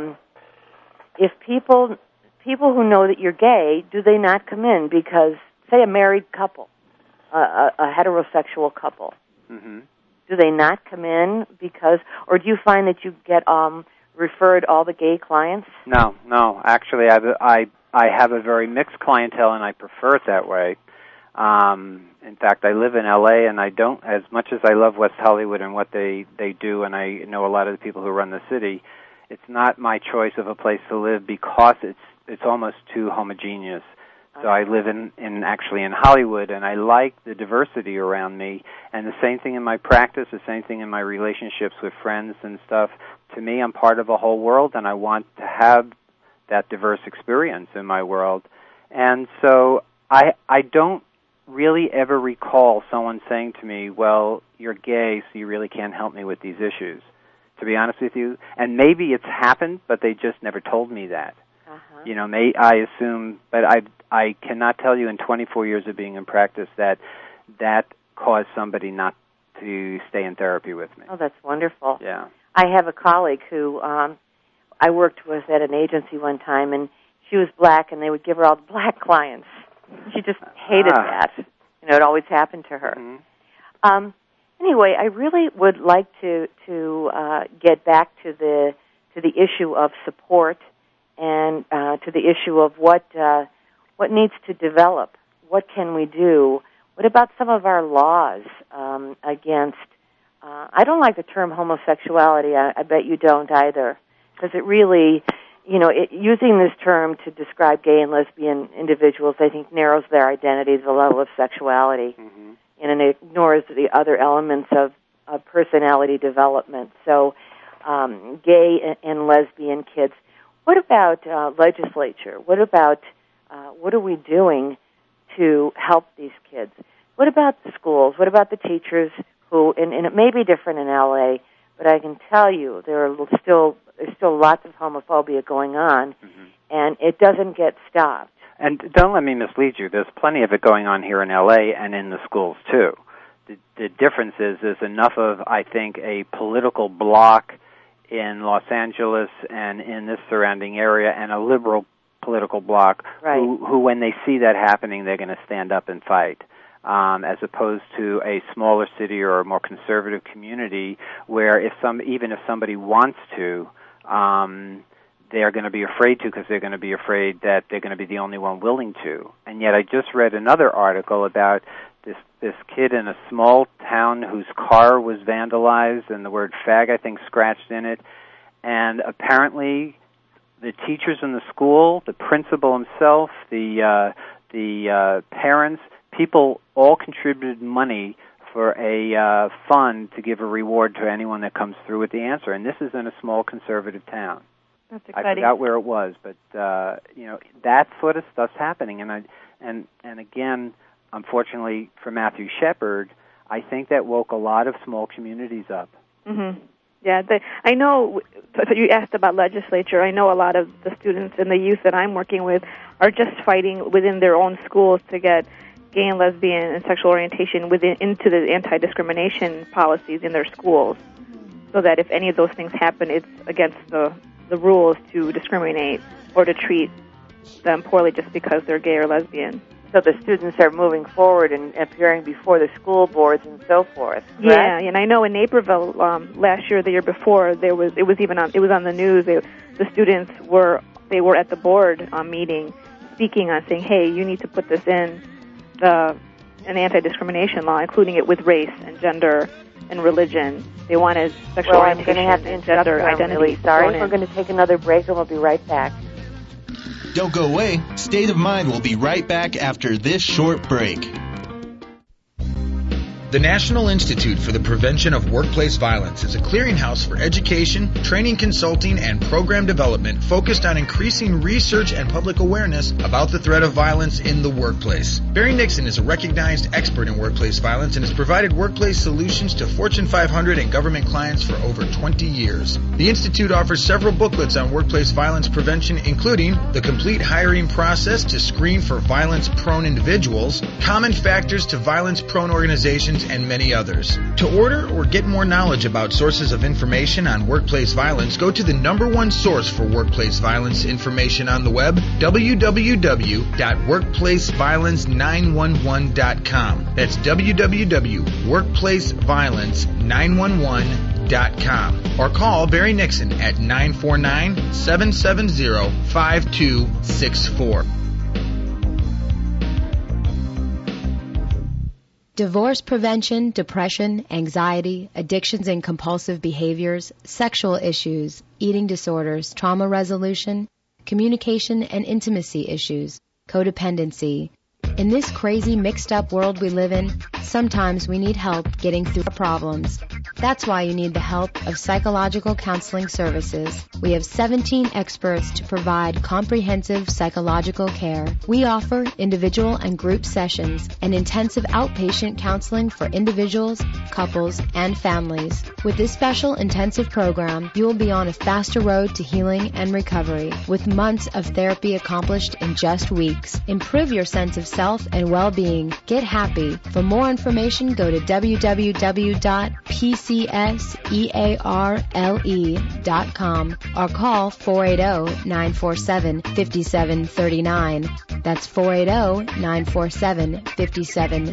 if people who know that you're gay, do they not come in because, say, a married couple, a heterosexual couple, mm-hmm. do they not come in because, or do you find that you get referred all the gay clients? No. Actually, I have a very mixed clientele, and I prefer it that way. In fact, I live in L.A., and I don't, as much as I love West Hollywood and what they do, and I know a lot of the people who run the city, it's not my choice of a place to live because it's almost too homogeneous. So I live in Hollywood, and I like the diversity around me. And the same thing in my practice, the same thing in my relationships with friends and stuff. To me, I'm part of a whole world, and I want to have that diverse experience in my world. And so I don't really ever recall someone saying to me, well, you're gay, so you really can't help me with these issues, to be honest with you. And maybe it's happened, but they just never told me that. Uh-huh. I assume, but I cannot tell you in 24 years of being in practice that caused somebody not to stay in therapy with me. Oh, that's wonderful. Yeah. I have a colleague who I worked with at an agency one time, and she was black, and they would give her all the black clients. She just hated that. It always happened to her. Mm-hmm. Anyway, I really would like to get back to the issue of support and to the issue of what needs to develop. what can we do? What about some of our laws against, I don't like the term homosexuality. I bet you don't either, because it really, using this term to describe gay and lesbian individuals, I think narrows their identity to the level of sexuality, and it ignores the other elements of personality development. So, gay and lesbian kids. What about legislature? What about what are we doing to help these kids? What about the schools? What about the teachers who, and it may be different in LA, but I can tell you there's still lots of homophobia going on, and it doesn't get stopped. And don't let me mislead you. There's plenty of it going on here in LA and in the schools too. The difference is there's enough of, I think, a political bloc in Los Angeles and in this surrounding area, and a liberal political bloc who, when they see that happening, they're going to stand up and fight, as opposed to a smaller city or a more conservative community where even if somebody wants to, they're going to be afraid to, because they're going to be afraid that they're going to be the only one willing to. And yet I just read another article about this kid in a small town whose car was vandalized and the word fag, I think, scratched in it. And apparently the teachers in the school, the principal himself, the parents, people all contributed money for a fund to give a reward to anyone that comes through with the answer. And this is in a small conservative town. That's exciting. I forgot where it was, but that sort of stuff's happening. And again, unfortunately for Matthew Shepard, I think that woke a lot of small communities up. Mm-hmm. Yeah, I know. So you asked about legislature. I know a lot of the students and the youth that I'm working with are just fighting within their own schools to get gay and lesbian and sexual orientation into the anti-discrimination policies in their schools, so that if any of those things happen, it's against the rules to discriminate or to treat them poorly just because they're gay or lesbian. So the students are moving forward and appearing before the school boards and so forth. Correct? Yeah, and I know in Naperville last year, the year before, it was on the news. The students were at the board meeting, speaking on saying, "Hey, you need to put this in an anti-discrimination law, including it with race and gender and religion." They wanted sexual orientation and gender identity. Really sorry. We're going to take another break, and we'll be right back. Don't go away. State of Mind will be right back after this short break. The National Institute for the Prevention of Workplace Violence is a clearinghouse for education, training, consulting, and program development focused on increasing research and public awareness about the threat of violence in the workplace. Barry Nixon is a recognized expert in workplace violence and has provided workplace solutions to Fortune 500 and government clients for over 20 years. The Institute offers several booklets on workplace violence prevention, including The Complete Hiring Process to Screen for Violence-Prone Individuals, Common Factors to Violence-Prone Organizations, and many others. To order or get more knowledge about sources of information on workplace violence, go to the #1 source for workplace violence information on the web, www.workplaceviolence911.com. That's www.workplaceviolence911.com. Or call Barry Nixon at 949-770-5264. Divorce prevention, depression, anxiety, addictions and compulsive behaviors, sexual issues, eating disorders, trauma resolution, communication and intimacy issues, codependency. In this crazy, mixed-up world we live in, sometimes we need help getting through our problems. That's why you need the help of Psychological Counseling Services. We have 17 experts to provide comprehensive psychological care. We offer individual and group sessions and intensive outpatient counseling for individuals, couples, and families. With this special intensive program, you will be on a faster road to healing and recovery, with months of therapy accomplished in just weeks. Improve your sense of self and well-being. Get happy. For more information, go to www.pcsearle.com or call 480-947-5739. That's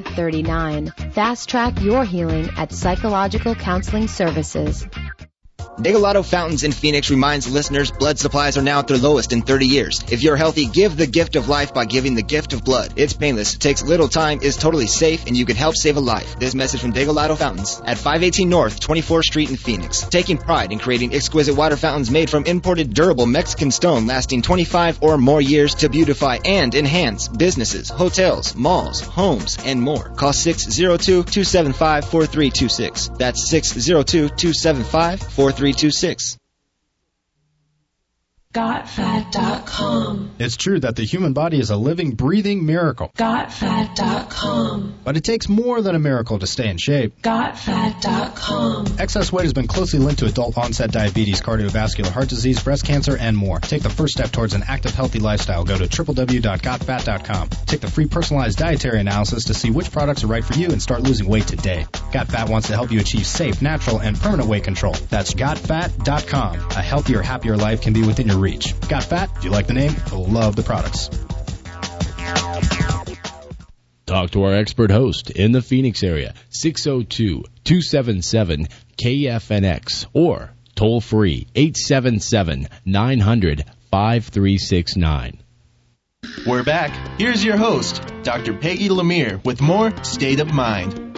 480-947-5739. Fast track your healing at Psychological Counseling Services. Degalado Fountains in Phoenix reminds listeners blood supplies are now at their lowest in 30 years. If you're healthy, give the gift of life by giving the gift of blood. It's painless, takes little time, is totally safe, and you can help save a life. This message from Degalado Fountains at 518 North 24th Street in Phoenix. Taking pride in creating exquisite water fountains made from imported durable Mexican stone lasting 25 or more years to beautify and enhance businesses, hotels, malls, homes, and more. Call 602-275-4326. That's 602-275-4326. GotFat.com. It's true that the human body is a living, breathing miracle. GotFat.com. But it takes more than a miracle to stay in shape. GotFat.com. Excess weight has been closely linked to adult-onset diabetes, cardiovascular heart disease, breast cancer, and more. Take the first step towards an active, healthy lifestyle. Go to www.gotfat.com. Take the free personalized dietary analysis to see which products are right for you and start losing weight today. GotFat wants to help you achieve safe, natural, and permanent weight control. That's GotFat.com. A healthier, happier life can be within your reach. Got Fat? If you like the name, you'll love the products. Talk to our expert host in the Phoenix area, 602-277-KFNX, or toll free 877-900-5369. We're back. Here's your host, Dr. Peggy Lemire, with more State of Mind.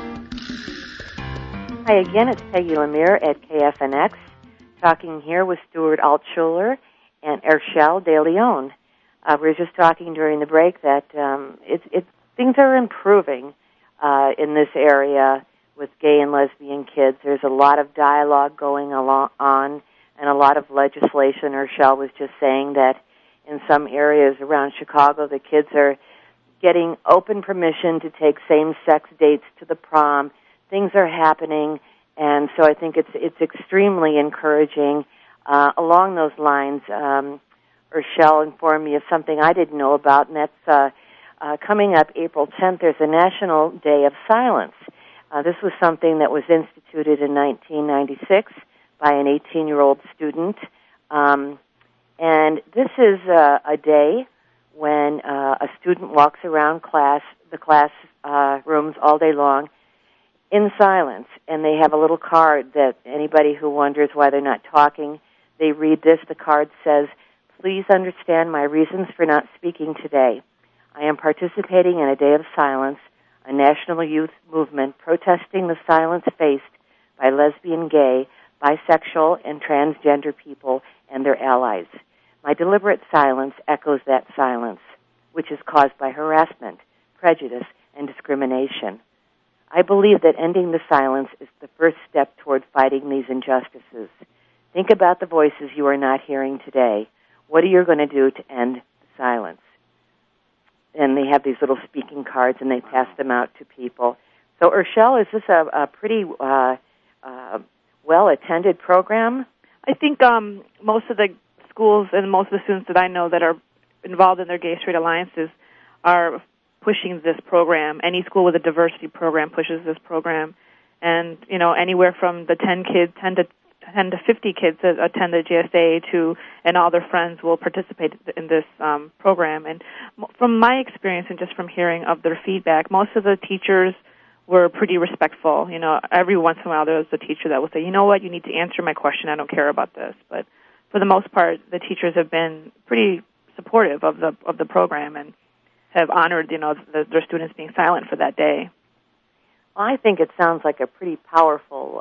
Hi again, it's Peggy Lemire at KFNX, talking here with Stuart Altshuler and Urshel De Leon. We were just talking during the break that things are improving in this area with gay and lesbian kids. There's a lot of dialogue going on and a lot of legislation. Urshel was just saying that in some areas around Chicago, the kids are getting open permission to take same-sex dates to the prom. Things are happening, and so I think it's extremely encouraging. Along those lines, Urshel informed me of something I didn't know about, and that's coming up April 10th. There's a National Day of Silence. This was something that was instituted in 1996 by an 18-year-old student. And this is a day when a student walks around the class rooms all day long in silence, and they have a little card that anybody who wonders why they're not talking, they read this. The card says, "Please understand my reasons for not speaking today. I am participating in a day of silence, a national youth movement protesting the silence faced by lesbian, gay, bisexual, and transgender people and their allies. My deliberate silence echoes that silence, which is caused by harassment, prejudice, and discrimination. I believe that ending the silence is the first step toward fighting these injustices. Think about the voices you are not hearing today. What are you going to do to end the silence?" And they have these little speaking cards, and they pass them out to people. So, Urshel, is this a pretty well-attended program? I think most of the schools and most of the students that I know that are involved in their gay-straight alliances are pushing this program. Any school with a diversity program pushes this program. And, you know, anywhere from the 10 to 50 kids that attend the GSA and all their friends will participate in this program. And from my experience and just from hearing of their feedback, most of the teachers were pretty respectful. You know, every once in a while there was a teacher that would say, "You know what, you need to answer my question. I don't care about this." But for the most part, the teachers have been pretty supportive of the program and have honored, you know, their students being silent for that day. Well, I think it sounds like a pretty powerful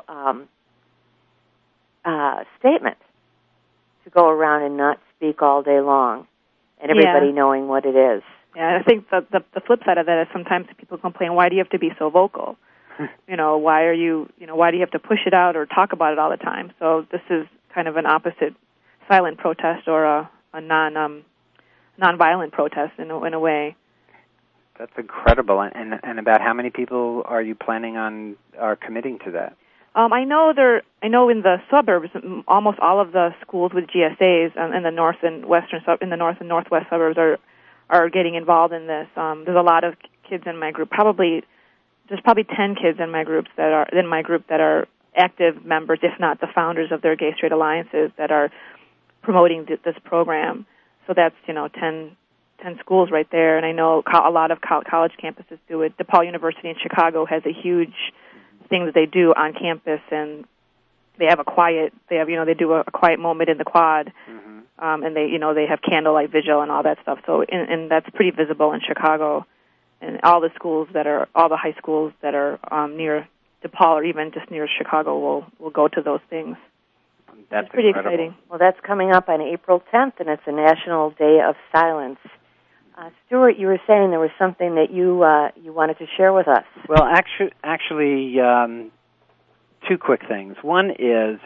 statement to go around and not speak all day long, and everybody knowing what it is. Yeah, I think the flip side of that is sometimes people complain, "Why do you have to be so vocal? You know, why do you have to push it out or talk about it all the time?" So this is kind of an opposite silent protest or a non-violent protest in a way. That's incredible. And about how many people are you planning on are committing to that? I know in the suburbs, almost all of the schools with GSAs in the north and northwest suburbs are getting involved in this. There's a lot of kids in my group. There's probably 10 kids in my group that are active members, if not the founders of their gay-straight alliances that are promoting this program. So that's 10 schools right there. And I know a lot of college campuses do it. DePaul University in Chicago has a huge thing that they do on campus, and they have they do a quiet moment in the quad, and they have candlelight vigil and all that stuff. So and that's pretty visible in Chicago, and all the high schools that are near DePaul or even just near Chicago will go to those things. That's pretty incredible. exciting. Well, that's coming up on April 10th, and it's a National Day of Silence. Stuart, you were saying there was something that you wanted to share with us. Well, actually, two quick things. One is,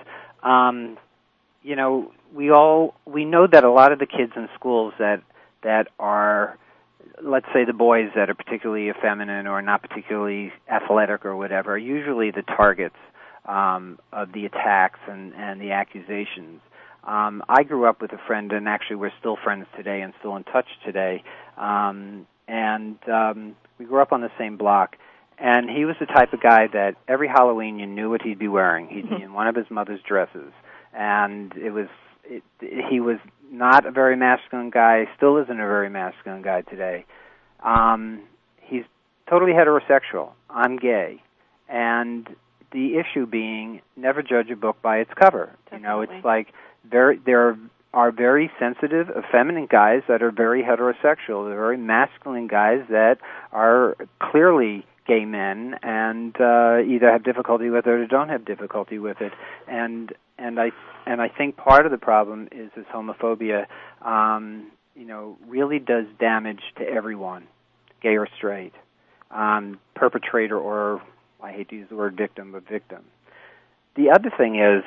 we know that a lot of the kids in schools that are, let's say, the boys that are particularly effeminate or not particularly athletic or whatever, are usually the targets of the attacks and the accusations. I grew up with a friend, and actually we're still friends today and still in touch today, and we grew up on the same block, and he was the type of guy that every Halloween you knew what he'd be wearing. He'd be in one of his mother's dresses, and he was not a very masculine guy, still isn't a very masculine guy today. He's totally heterosexual. I'm gay, and the issue being never judge a book by its cover. Definitely. It's like there are very sensitive, effeminate guys that are very heterosexual. There are very masculine guys that are clearly gay men and either have difficulty with it or don't have difficulty with it. And I think part of the problem is this homophobia, really does damage to everyone, gay or straight, perpetrator or, I hate to use the word victim, but victim. The other thing is,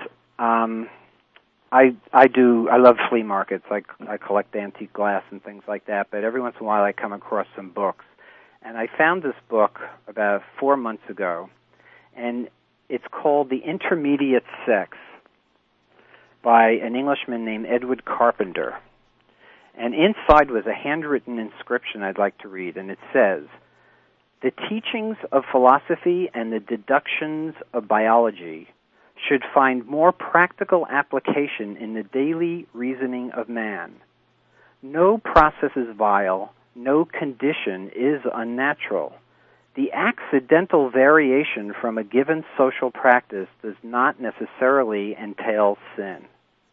I love flea markets. I collect antique glass and things like that, but every once in a while I come across some books. And I found this book about 4 months ago, and it's called The Intermediate Sex by an Englishman named Edward Carpenter. And inside was a handwritten inscription I'd like to read, and it says, "The teachings of philosophy and the deductions of biology should find more practical application in the daily reasoning of man. No process is vile, no condition is unnatural. The accidental variation from a given social practice does not necessarily entail sin."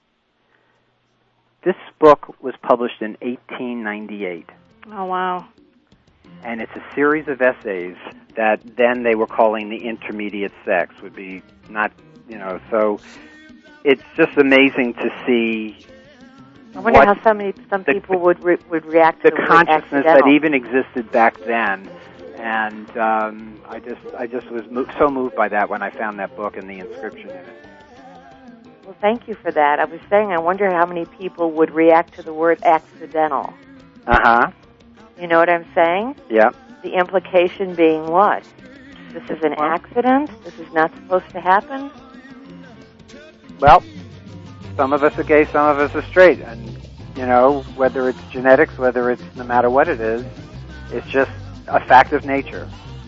This book was published in 1898. Oh, wow. And it's a series of essays that then they were calling the intermediate sex, would be not, so it's just amazing to see. I wonder how some people would react to the consciousness that even existed back then. And I just was so moved by that when I found that book and the inscription in it. Well, thank you for that. I was saying, I wonder how many people would react to the word accidental. Uh-huh. You know what I'm saying? Yeah. The implication being what? This is an accident? This is not supposed to happen? Well, some of us are gay, some of us are straight. And, whether it's genetics, whether it's no matter what it is, it's just a fact of nature.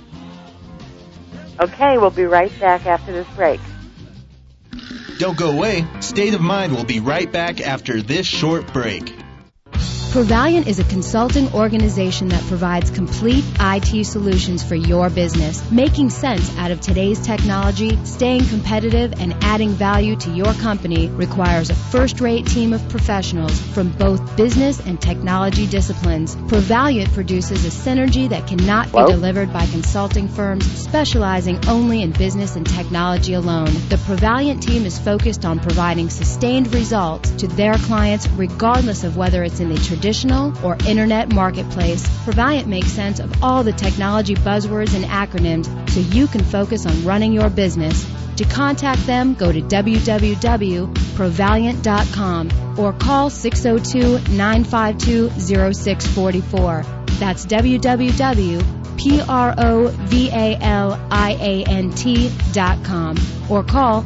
Okay, we'll be right back after this break. Don't go away. State of Mind will be right back after this short break. Provaliant is a consulting organization that provides complete IT solutions for your business. Making sense out of today's technology, staying competitive, and adding value to your company requires a first-rate team of professionals from both business and technology disciplines. Provaliant produces a synergy that cannot be delivered by consulting firms specializing only in business and technology alone. The Provaliant team is focused on providing sustained results to their clients regardless of whether it's in the traditional or internet marketplace. Provaliant makes sense of all the technology buzzwords and acronyms so you can focus on running your business. To contact them, go to www.provaliant.com or call 602-952-0644. That's www.provaliant.com or call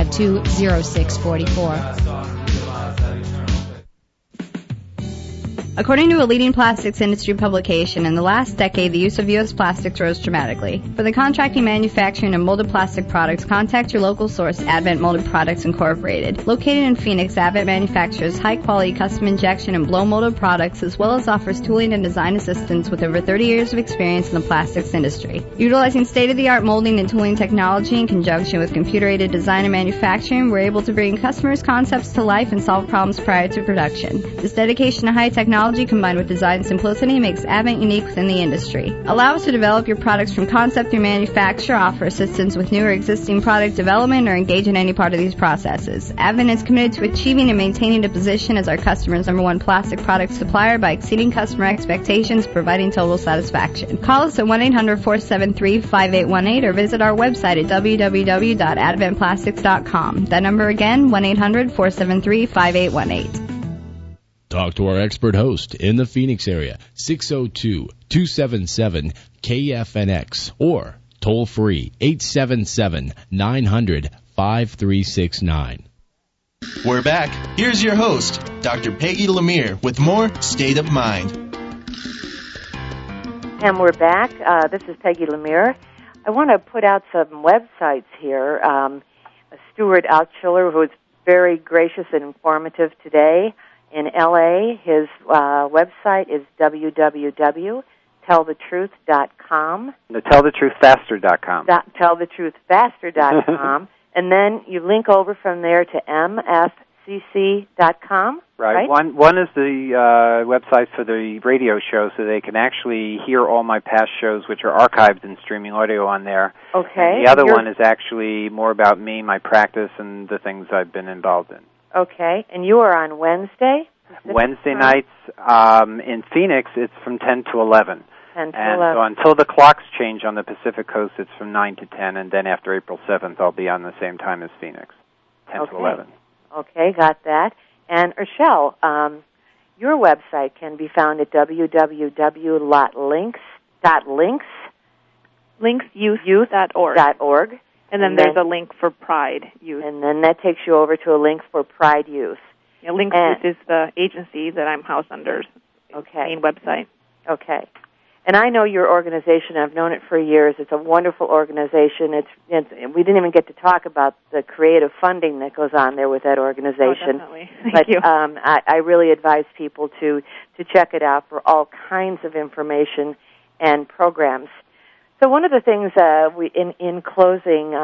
602-952-0644. According to a leading plastics industry publication, in the last decade, the use of U.S. plastics rose dramatically. For the contracting, manufacturing, and molded plastic products, contact your local source, Advent Molded Products Incorporated. Located in Phoenix, Advent manufactures high-quality custom injection and blow molded products, as well as offers tooling and design assistance with over 30 years of experience in the plastics industry. Utilizing state-of-the-art molding and tooling technology in conjunction with computer-aided design and manufacturing, we're able to bring customers' concepts to life and solve problems prior to production. This dedication to high technology combined with design simplicity makes Advent unique within the industry. Allow us to develop your products from concept through manufacture, offer assistance with new or existing product development, or engage in any part of these processes. Advent is committed to achieving and maintaining a position as our customer's #1 plastic product supplier by exceeding customer expectations, providing total satisfaction. Call us at 1-800-473-5818 or visit our website at www.adventplastics.com. That number again, 1-800-473-5818. Talk to our expert host in the Phoenix area, 602-277-KFNX, or toll free 877-900-5369. We're back. Here's your host, Dr. Peggy Lemire, with more State of Mind. And we're back. This is Peggy Lemire. I want to put out some websites here. Stuart Altschuler, who was very gracious and informative today, in L.A., his website is www.tellthetruth.com. No, tellthetruthfaster.com. Tellthetruthfaster.com. And then you link over from there to mfcc.com. Right. One is the website for the radio show, so they can actually hear all my past shows, which are archived in streaming audio on there. Okay. And the other one is actually more about me, my practice, and the things I've been involved in. Okay, and you are on Wednesday? Wednesday nights in Phoenix, it's from 10 to 11. 10 to 11. So until the clocks change on the Pacific Coast, it's from 9 to 10, and then after April 7th, I'll be on the same time as Phoenix, 10 to 11. Okay, got that. And Urshel, your website can be found at links.links.youth.org. And then there's a link for Pride Youth. And then that takes you over to a link for Pride Youth. Yeah, Links Youth is the agency that I'm housed under. Main website. Okay. And I know your organization. I've known it for years. It's a wonderful organization. We didn't even get to talk about the creative funding that goes on there with that organization. Oh, definitely. Thank you. I really advise people to check it out for all kinds of information and programs. So one of the things in closing,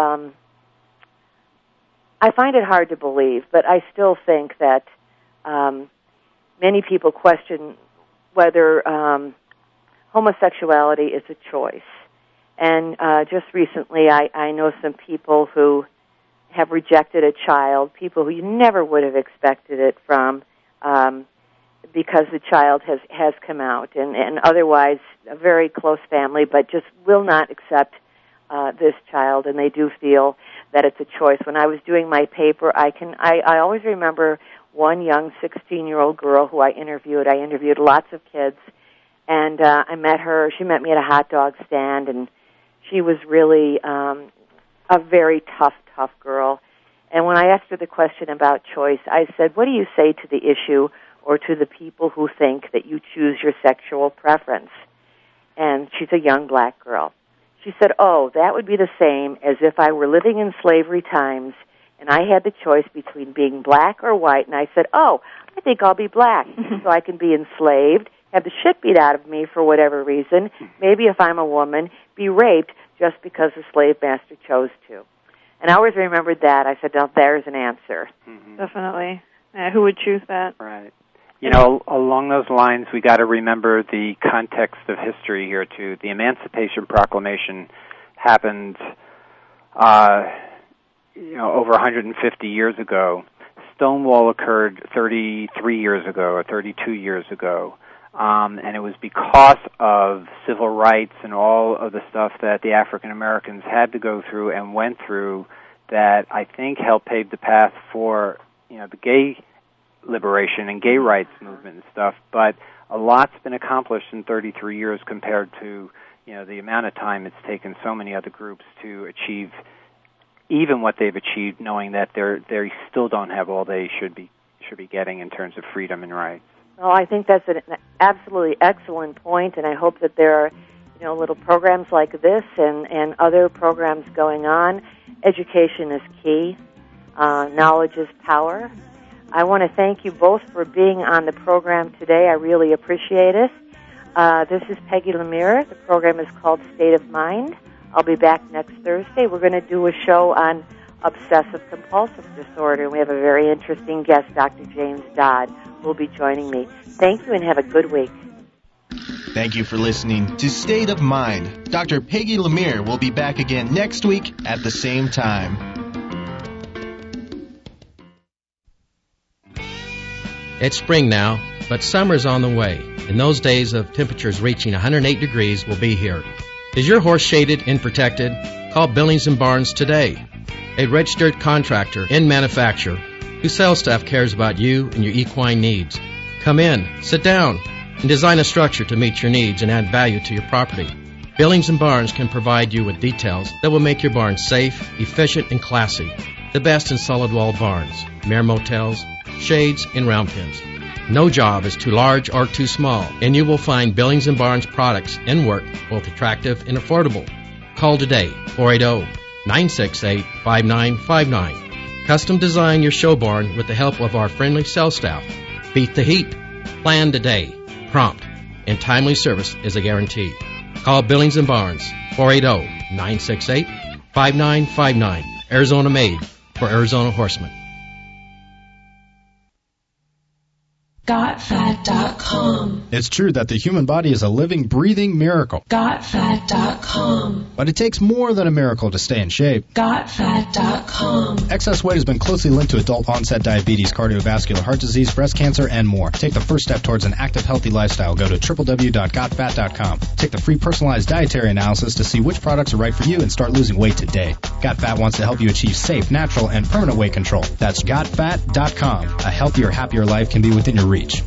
I find it hard to believe, but I still think that many people question whether homosexuality is a choice. And just recently, I know some people who have rejected a child, people who you never would have expected it from, because the child has come out, and otherwise a very close family, but just will not accept this child, and they do feel that it's a choice. When I was doing my paper, I always remember one young 16-year-old girl who I interviewed. I interviewed lots of kids, and I met her. She met me at a hot dog stand, and she was really a very tough girl. And when I asked her the question about choice, I said, what do you say to the issue or to the people who think that you choose your sexual preference? And she's a young black girl. She said, oh, that would be the same as if I were living in slavery times and I had the choice between being black or white, and I said, oh, I think I'll be black so I can be enslaved, have the shit beat out of me for whatever reason, maybe if I'm a woman, be raped just because the slave master chose to. And I always remembered that. I said, oh, there's an answer. Mm-hmm. Definitely. Who would choose that? Right. You know, along those lines, we got to remember the context of history here too. The Emancipation Proclamation happened, over 150 years ago. Stonewall occurred 33 years ago or 32 years ago, and it was because of civil rights and all of the stuff that the African Americans had to go through and went through that I think helped pave the path for the gay liberation and gay rights movement and stuff, but a lot's been accomplished in 33 years compared to, the amount of time it's taken so many other groups to achieve even what they've achieved, knowing that they still don't have all they should be getting in terms of freedom and rights. Well, I think that's an absolutely excellent point, and I hope that there are, little programs like this and other programs going on. Education is key. Knowledge is power. I want to thank you both for being on the program today. I really appreciate it. This is Peggy Lemire. The program is called State of Mind. I'll be back next Thursday. We're going to do a show on obsessive-compulsive disorder. We have a very interesting guest, Dr. James Dodd, who will be joining me. Thank you and have a good week. Thank you for listening to State of Mind. Dr. Peggy Lemire will be back again next week at the same time. It's spring now, but summer's on the way, and those days of temperatures reaching 108 degrees will be here. Is your horse shaded and protected? Call Billings & Barnes today, a registered contractor and manufacturer whose sales staff cares about you and your equine needs. Come in, sit down, and design a structure to meet your needs and add value to your property. Billings & Barnes can provide you with details that will make your barn safe, efficient, and classy. The best in solid wall barns, mare motels, shades, and round pens. No job is too large or too small, and you will find Billings & Barnes products and work both attractive and affordable. Call today, 480-968-5959. Custom design your show barn with the help of our friendly sales staff. Beat the heat. Plan today. Prompt and timely service is a guarantee. Call Billings & Barnes, 480-968-5959. Arizona made for Arizona horsemen. GotFat.com. It's true that the human body is a living, breathing miracle. GotFat.com. But it takes more than a miracle to stay in shape. GotFat.com. Excess weight has been closely linked to adult-onset diabetes, cardiovascular heart disease, breast cancer, and more. Take the first step towards an active, healthy lifestyle. Go to www.gotfat.com. Take the free personalized dietary analysis to see which products are right for you and start losing weight today. GotFat wants to help you achieve safe, natural, and permanent weight control. That's GotFat.com. A healthier, happier life can be within your reach.